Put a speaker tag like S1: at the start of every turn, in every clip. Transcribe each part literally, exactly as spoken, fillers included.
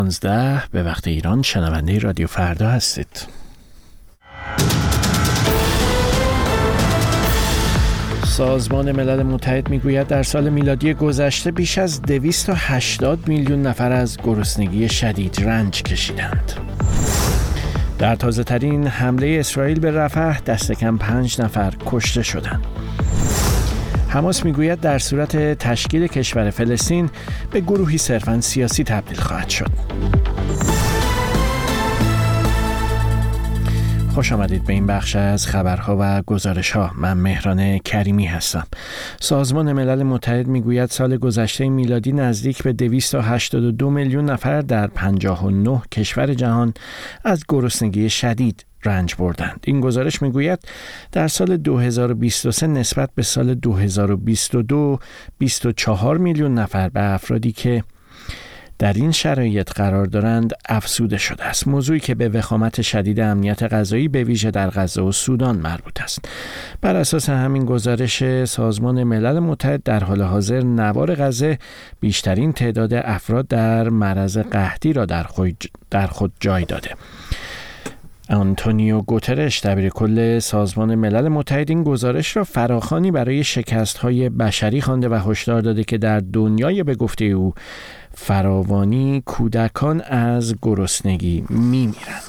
S1: پانزده به وقت ایران شنونده رادیو فردا هستید. سازمان ملل متحد میگوید در سال میلادی گذشته بیش از دویست و هشتاد میلیون نفر از گرسنگی شدید رنج کشیدند. در تازه ترین حمله اسرائیل به رفح دست کم پنج نفر کشته شدند. حماس میگوید در صورت تشکیل کشور فلسطین به گروهی صرفاً سیاسی تبدیل خواهد شد. خوش آمدید به این بخش از خبرها و گزارش‌ها. من مهران کریمی هستم. سازمان ملل متحد میگوید سال گذشته میلادی نزدیک به دویست و هشتاد و دو میلیون نفر در پنجاه و نه کشور جهان از گرسنگی شدید رنج بردند. این گزارش میگوید در سال دو هزار و بیست و سه نسبت به سال دو هزار و بیست و دو بیست و چهار میلیون نفر به افرادی که در این شرایط قرار دارند افزوده شده است. موضوعی که به وخامت شدید امنیت غذایی به ویژه در غزه و سودان مربوط است. بر اساس همین گزارش سازمان ملل متحد در حال حاضر نوار غزه بیشترین تعداد افراد در معرض قحطی را در خود, در خود جای داده. آنتونیو گوترش دبیرکل سازمان ملل متحد این گزارش را فراخوانی برای شکست‌های بشری خوانده و هشدار داده که در دنیای به گفته او فراوانی کودکان از گرسنگی می‌میرند.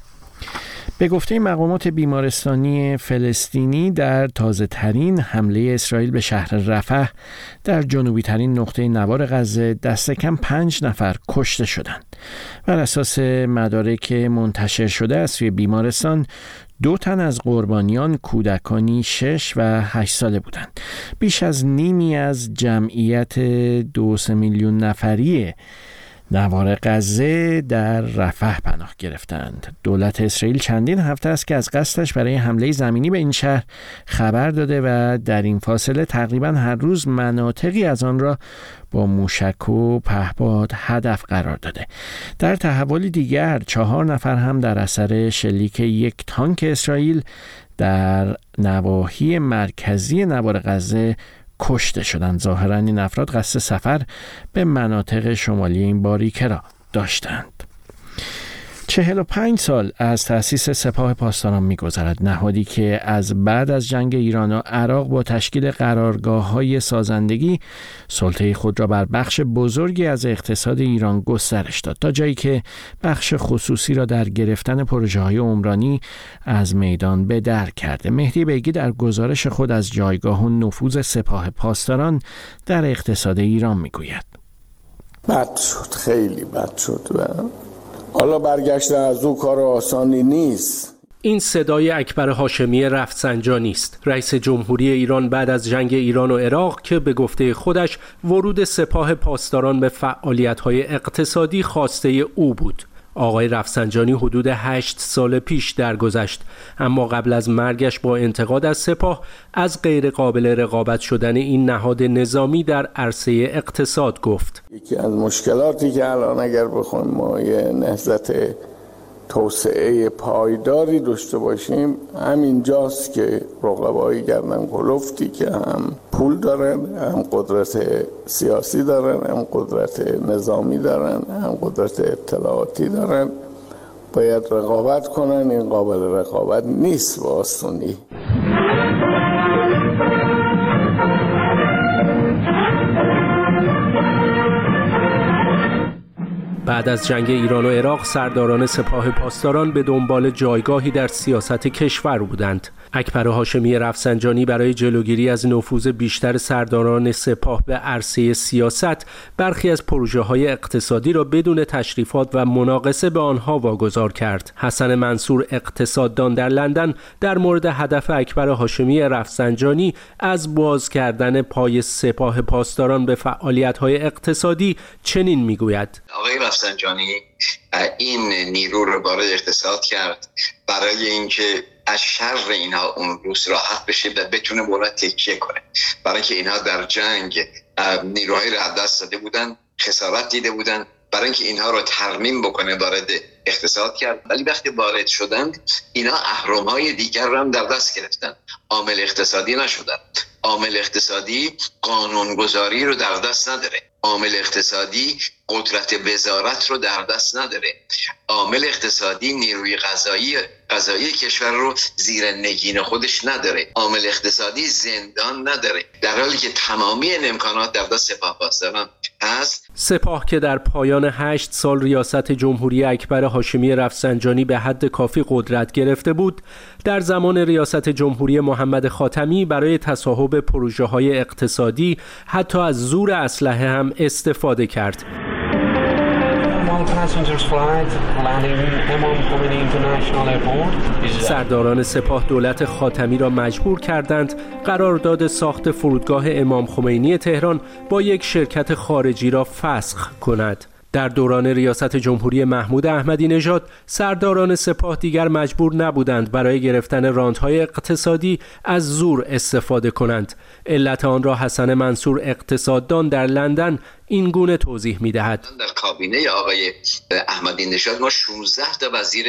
S1: به گفته مقامات بیمارستانی فلسطینی در تازه ترین حمله اسرائیل به شهر رفح در جنوبی ترین نقطه نوار غزه دست کم پنج نفر کشته شدند. بر اساس مدارک منتشر شده از سوی بیمارستان دو تن از قربانیان کودکانی شش و هشت ساله بودند. بیش از نیمی از جمعیت دو سه میلیون نفری نوار غزه در رفح پناه گرفتند. دولت اسرائیل چندین هفته است که از قصدش برای حمله زمینی به این شهر خبر داده و در این فاصله تقریباً هر روز مناطقی از آن را با موشک و پهپاد هدف قرار داده. در تحولی دیگر چهار نفر هم در اثر شلیک یک تانک اسرائیل در نواحی مرکزی نوار غزه کشته شدند. ظاهراً این افراد قصد سفر به مناطق شمالی این باریکه را داشتند. چهل و پنج سال از تأسیس سپاه پاسداران می‌گذرد. نهادی که از بعد از جنگ ایران و عراق با تشکیل قرارگاه‌های سازندگی سلطه خود را بر بخش بزرگی از اقتصاد ایران گسترش داد، تا جایی که بخش خصوصی را در گرفتن پروژه‌های عمرانی از میدان به در کرده. مهدی بیگی در گزارش خود از جایگاه و نفوذ سپاه پاسداران در اقتصاد ایران می‌گوید:
S2: بد شد، خیلی بد شد و حالا برگشتن از او کار آسانی نیست.
S3: این صدای اکبر هاشمی رفسنجانی است، رئیس جمهوری ایران بعد از جنگ ایران و عراق که به گفته خودش ورود سپاه پاسداران به فعالیت‌های اقتصادی خواسته او بود. آقای رفسنجانی حدود هشت سال پیش درگذشت، اما قبل از مرگش با انتقاد از سپاه از غیر قابل رقابت شدن این نهاد نظامی در عرصه اقتصاد گفت:
S2: یکی از مشکلاتی که الان اگر بخوایم ما یه نهضت توسعه پایداری داشته باشیم همین جاست که رقبای گردن کلفتی که هم پول دارن، هم قدرت سیاسی دارن، هم قدرت نظامی دارن، هم قدرت اطلاعاتی دارن، باید رقابت کنن. این قابل رقابت نیست با آسونی.
S3: بعد از جنگ ایران و عراق سرداران سپاه پاسداران به دنبال جایگاهی در سیاست کشور بودند. اکبر هاشمی رفسنجانی برای جلوگیری از نفوذ بیشتر سرداران سپاه به عرصه سیاست برخی از پروژه‌های اقتصادی را بدون تشریفات و مناقصه به آنها واگذار کرد. حسن منصور اقتصاددان در لندن در مورد هدف اکبر هاشمی رفسنجانی از باز کردن پای سپاه پاسداران به فعالیت‌های اقتصادی چنین می‌گوید:
S4: آقای رفسنجانی این نیرو رو وارد اقتصاد کرد برای اینکه از شر اینها اون روز راحت بشه و بتونه بالا تکیه کنه، برای اینکه اینها در جنگ نیروهای را از دست داده بودن، خسارت دیده بودن، برای اینکه اینها رو ترمیم بکنه وارد اقتصاد کرد. ولی وقتی وارد شدند اینا اهرم‌های دیگر رو هم در دست گرفتن، عامل اقتصادی نشدن. عامل اقتصادی قانونگذاری رو در دست نداره. عامل اقتصادی قدرت وزارت رو در دست نداره. عامل اقتصادی نیروی قضایی قضایی کشور رو زیر نگین خودش نداره. عامل اقتصادی زندان نداره، در حالی که تمامی این امکانات در دست سپاه پاسداران هست.
S3: سپاه که در پایان هشت سال ریاست جمهوری اکبر هاشمی رفسنجانی به حد کافی قدرت گرفته بود، در زمان ریاست جمهوری محمد خاتمی برای تصاحب پروژه‌های اقتصادی حتی از زور اسلحه هم استفاده کرد. سرداران سپاه دولت خاتمی را مجبور کردند قرارداد ساخت فرودگاه امام خمینی تهران با یک شرکت خارجی را فسخ کند. در دوران ریاست جمهوری محمود احمدی نژاد سرداران سپاه دیگر مجبور نبودند برای گرفتن رانت‌های اقتصادی از زور استفاده کنند. علت آن را حسن منصور اقتصاددان در لندن این گونه توضیح می‌دهد.
S4: در کابینه آقای احمدی نژاد ما شانزده تا وزیر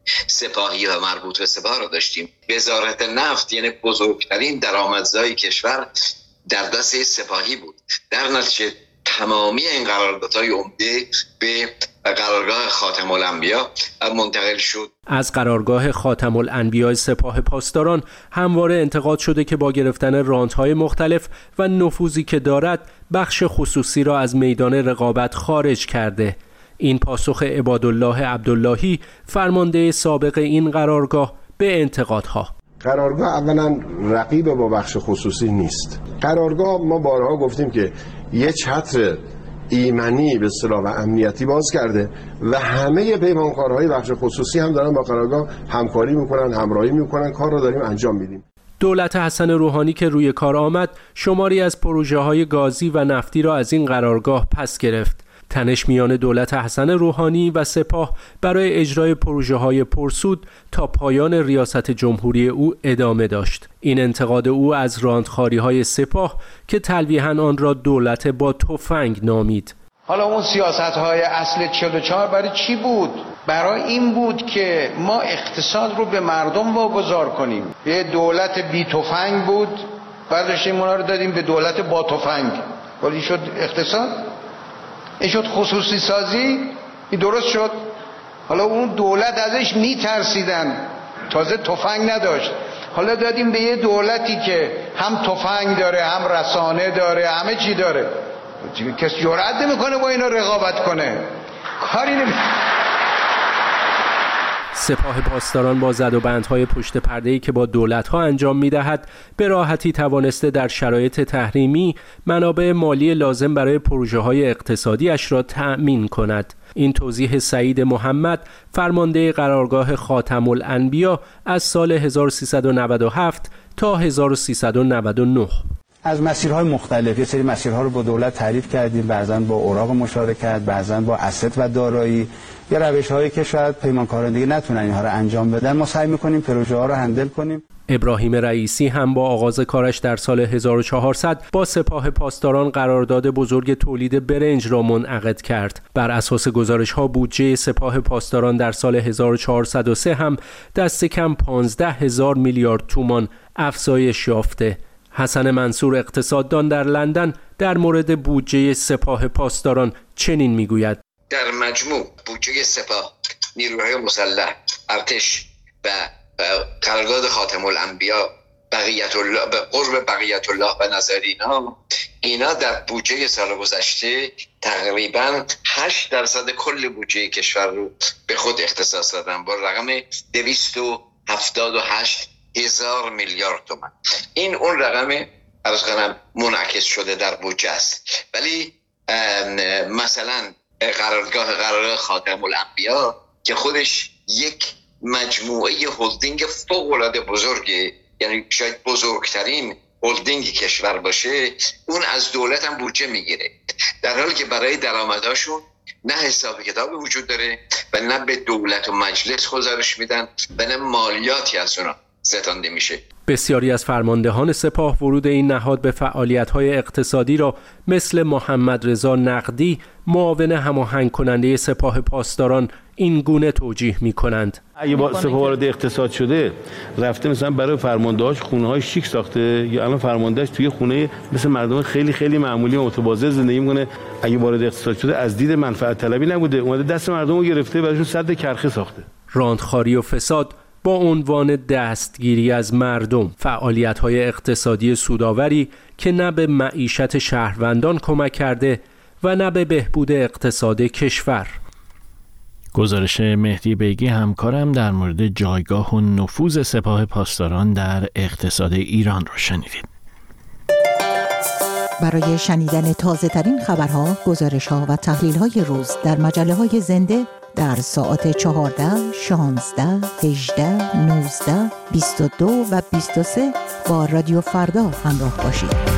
S4: سپاهی و مربوط به سپاه را داشتیم. وزارت نفت یعنی بزرگترین درآمدزای کشور در دست سپاهی بود. در نتیجه تمامی این قراردادهای عمده به قرارگاه خاتم الانبیا منتقل شد.
S3: از قرارگاه خاتم الانبیا سپاه پاسداران همواره انتقاد شده که با گرفتن رانت‌های مختلف و نفوذی که دارد بخش خصوصی را از میدان رقابت خارج کرده. این پاسخ عبادالله عبداللهی فرمانده سابق این قرارگاه به انتقادها.
S5: قرارگاه اولا رقیب با بخش خصوصی نیست. قرارگاه ما بارها گفتیم که یه چتر ایمنی به اصطلاح و امنیتی باز کرده و همه پیمانکارهای بخش خصوصی هم دارن با قرارگاه همکاری میکنن، همراهی میکنن، کار رو داریم انجام میدیم.
S3: دولت حسن روحانی که روی کار آمد شماری از پروژه‌های گازی و نفتی را از این قرارگاه پس گرفت. تنش میان دولت حسن روحانی و سپاه برای اجرای پروژه‌های پرسود تا پایان ریاست جمهوری او ادامه داشت. این انتقاد او از راندخاری‌های سپاه که تلویحاً آن را دولت با تفنگ نامید.
S6: حالا اون سیاست‌های اصل چهل و چهار برای چی بود؟ برای این بود که ما اقتصاد رو به مردم واگذار کنیم. یه دولت بی تفنگ بود، بعدش این اونا رو دادیم به دولت با تفنگ. ولی شد اقتصاد، این شد خصوصی سازی، این درست شد. حالا اون دولت ازش میترسیدن، تازه تفنگ نداشت. حالا دادیم به یه دولتی که هم تفنگ داره، هم رسانه داره، همه چی داره. کسی جرئت نمیکنه با اینا رقابت کنه، کاری نمیکنه.
S3: سپاه پاسداران با زدوبندهای پشت پرده‌ای که با دولت‌ها انجام می‌دهد به راحتی توانسته در شرایط تحریمی منابع مالی لازم برای پروژه‌های اقتصادیش را تأمین کند. این توضیح سعید محمد فرمانده قرارگاه خاتم الانبیا از سال هزار و سیصد و نود و هفت تا هزار و سیصد و نود و نه.
S7: از مسیرهای مختلف یه سری مسیرها رو با دولت تعریف کردیم، بعضاً با اوراق مشارکت، بعضاً با اسست و دارایی، یا روش‌هایی که شاید پیمانکاران دیگه نتونن اینها رو انجام بدن. ما سعی می‌کنیم پروژه‌ها رو هندل کنیم.
S3: ابراهیم رئیسی هم با آغاز کارش در سال هزار و چهارصد با سپاه پاسداران قرارداد بزرگ تولید برنج را منعقد کرد. بر اساس گزارش‌ها بودجه سپاه پاسداران در سال هزار و چهارصد و سه هم دست کم پانزده هزار میلیارد تومان افزایش یافته. حسن منصور اقتصاددان در لندن در مورد بودجه سپاه پاسداران چنین میگوید:
S4: در مجموع بودجه سپاه، نیروهای مسلح، ارتش و قرارداد خاتم الانبیا، بقیت الله، به قرب بقیت الله و نظر اینا اینا در بودجه سال گذشته تقریبا هشت درصد کل بودجه کشور رو به خود اختصاص دادن با رقم دویست و هفتاد و هشت هزار میلیارد تومان. این اون رقم عرض کنم منعکس شده در بودجه است. ولی مثلا قرارگاه قرار خاتم الانبیا که خودش یک مجموعه هلدینگ فوق‌العاده بزرگه، یعنی شاید بزرگترین هلدینگ کشور باشه، اون از دولت هم بودجه میگیره، در حالی که برای درآمدهاشون نه حساب کتابی وجود داره و نه به دولت و مجلس گزارش میدن و نه مالیاتی از اونا ستانده میشه.
S3: بسیاری از فرماندهان سپاه ورود این نهاد به فعالیت‌های اقتصادی را مثل محمد رضا نقدی، معاون هماهنگ کننده سپاه پاسداران، این گونه توجیه می‌کنند.
S8: اگه با سپاه وارد اقتصاد شده، رفته مثلا برای فرماندهاش خونه‌های شیک ساخته، یا الان فرماندهش توی خونه مثل مردم خیلی خیلی معمولی و متواضع زندگی می‌کنه، اگه وارد اقتصاد شده از دید منفعت طلبی نبوده، اومده دست مردم رو گرفته براشون سد کرخه ساخته.
S3: راندخواری و فساد با عنوان دستگیری از مردم، فعالیت‌های اقتصادی سودآوری که نه به معیشت شهروندان کمک کرده و نه به بهبود اقتصاد کشور.
S1: گزارش مهدی بیگی همکارم در مورد جایگاه و نفوذ سپاه پاسداران در اقتصاد ایران را شنیدید.
S9: برای شنیدن تازه ترین خبرها، گزارش ها و تحلیل های روز در مجله های زنده در ساعت چهارده، شانزده، هجده، نوزده، بیست و دو و بیست و سه با رادیو فردا همراه باشید.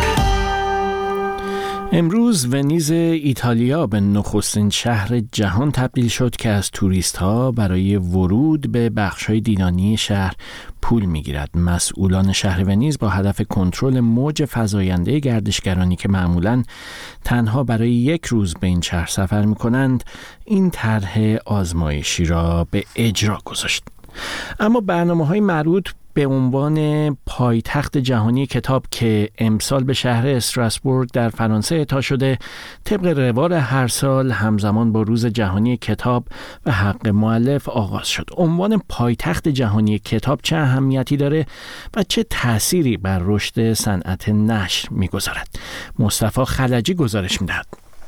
S1: امروز ونیز ایتالیا به نخستین شهر جهان تبدیل شد که از توریست ها برای ورود به بخش‌های دیدنی شهر پول میگیرد. مسئولان شهر ونیز با هدف کنترل موج فزاینده گردشگرانی که معمولاً تنها برای یک روز به این شهر سفر می‌کنند، این طرح آزمایشی را به اجرا گذاشت. اما برنامه‌های مربوط به عنوان پایتخت جهانی کتاب که امسال به شهر استراسبورگ در فرانسه اعطا شده، طبق روال هر سال همزمان با روز جهانی کتاب و حق مؤلف آغاز شد. عنوان پایتخت جهانی کتاب چه اهمیتی داره و چه تأثیری بر رشد صنعت نشر می‌گذارد؟ مصطفی خلجی گزارش می‌دهد.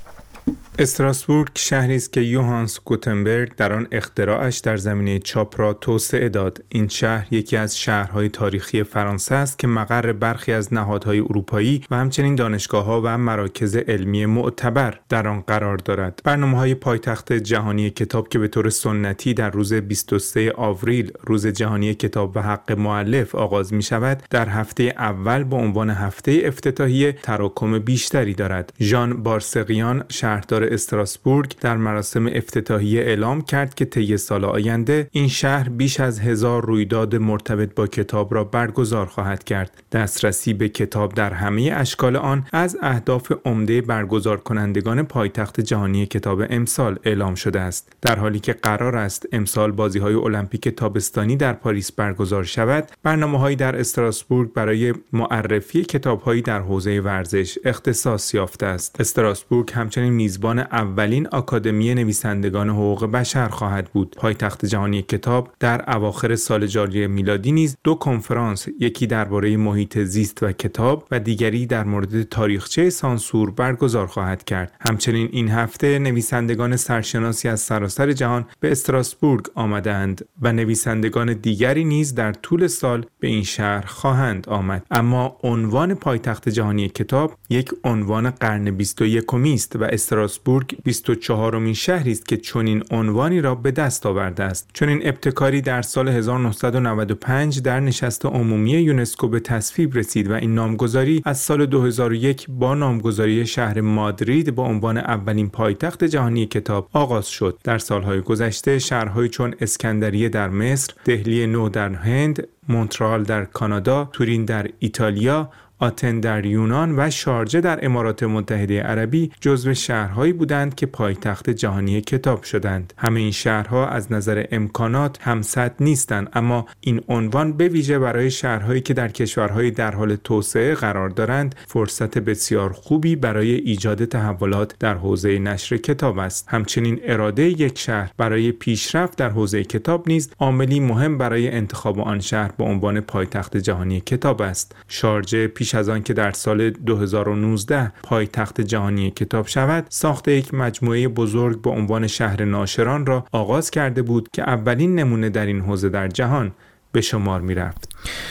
S10: استراسبورگ شهری است که یوهانس گوتنبرگ در آن اختراعش در زمینه چاپ را توسعه داد. این شهر یکی از شهرهای تاریخی فرانسه است که مقر برخی از نهادهای اروپایی و همچنین دانشگاه‌ها و مراکز علمی معتبر در آن قرار دارد. برنامه‌های پایتخت جهانی کتاب که به طور سنتی در روز بیست و سوم آوریل، روز جهانی کتاب و حق مؤلف آغاز می‌شود، در هفته اول با عنوان هفته افتتاحیه تراکم بیشتری دارد. ژان بارسقیان، شهردار استراسبورگ، در مراسم افتتاحیه اعلام کرد که طی سال آینده این شهر بیش از هزار رویداد مرتبط با کتاب را برگزار خواهد کرد. دسترسی به کتاب در همه اشکال آن از اهداف عمده برگزار کنندگان پایتخت جهانی کتاب امسال اعلام شده است. در حالی که قرار است امسال بازی‌های المپیک تابستانی در پاریس برگزار شود، برنامه‌هایی در استراسبورگ برای معرفی کتاب‌هایی در حوزه ورزش اختصاص یافته است. استراسبورگ همچنین میزبان اولین آکادمی نویسندگان حقوق بشر خواهد بود. پایتخت جهانی کتاب در اواخر سال جاری میلادی نیز دو کنفرانس، یکی درباره محیط زیست و کتاب و دیگری در مورد تاریخچه سانسور برگزار خواهد کرد. همچنین این هفته نویسندگان سرشناسی از سراسر جهان به استراسبورگ آمدند و نویسندگان دیگری نیز در طول سال به این شهر خواهند آمد. اما عنوان پایتخت جهانی کتاب یک عنوان قرن بیست و یکم است و استراسبورگ بیست و چهارمین شهری است که چنین عنوانی را به دست آورده است. چنین ابتکاری در سال هزار و نهصد و نود و پنج در نشست عمومی یونسکو به تصویب رسید و این نامگذاری از سال دو هزار و یک با نامگذاری شهر مادرید به عنوان اولین پایتخت جهانی کتاب آغاز شد. در سالهای گذشته شهرهایی چون اسکندریه در مصر، دهلی نو در هند، مونترال در کانادا، تورین در ایتالیا، آتن در یونان و شارجه در امارات متحده عربی جزو شهرهایی بودند که پایتخت جهانی کتاب شدند. همه این شهرها از نظر امکانات همسد نیستند، اما این عنوان به ویژه برای شهرهایی که در کشورهای در حال توسعه قرار دارند فرصت بسیار خوبی برای ایجاد تحولات در حوزه نشر کتاب است. همچنین اراده یک شهر برای پیشرفت در حوزه کتاب نیز عاملی مهم برای انتخاب آن شهر به عنوان پایتخت جهانی کتاب است. شارجه پیش از آن که در سال دو هزار و نوزده پایتخت جهانی کتاب شود، ساخت یک مجموعه بزرگ به عنوان شهر ناشران را آغاز کرده بود که اولین نمونه در این حوزه در جهان به شمار می رفت.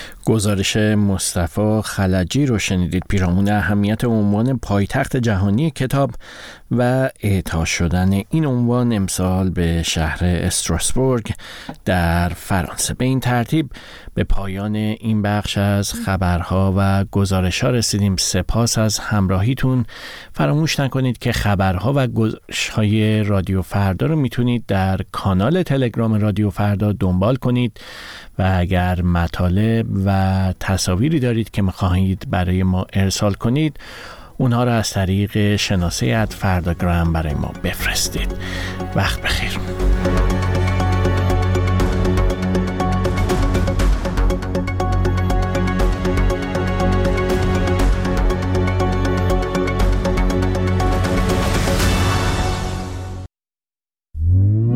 S1: گزارش مصطفی خلجی رو شنیدید. پیرامون اهمیت عنوان پایتخت جهانی کتاب و اعطا شدن این عنوان امسال به شهر استراسبورگ در فرانسه. به این ترتیب به پایان این بخش از خبرها و گزارش‌ها رسیدیم. سپاس از همراهیتون. فراموش نکنید که خبرها و گزارش‌های رادیو فردا رو میتونید در کانال تلگرام رادیو فردا دنبال کنید و اگر مطالب و تصاویری دارید که می‌خواهید برای ما ارسال کنید، اونها را از طریق شناسه ات فرداگرام برای ما بفرستید. وقت بخیر.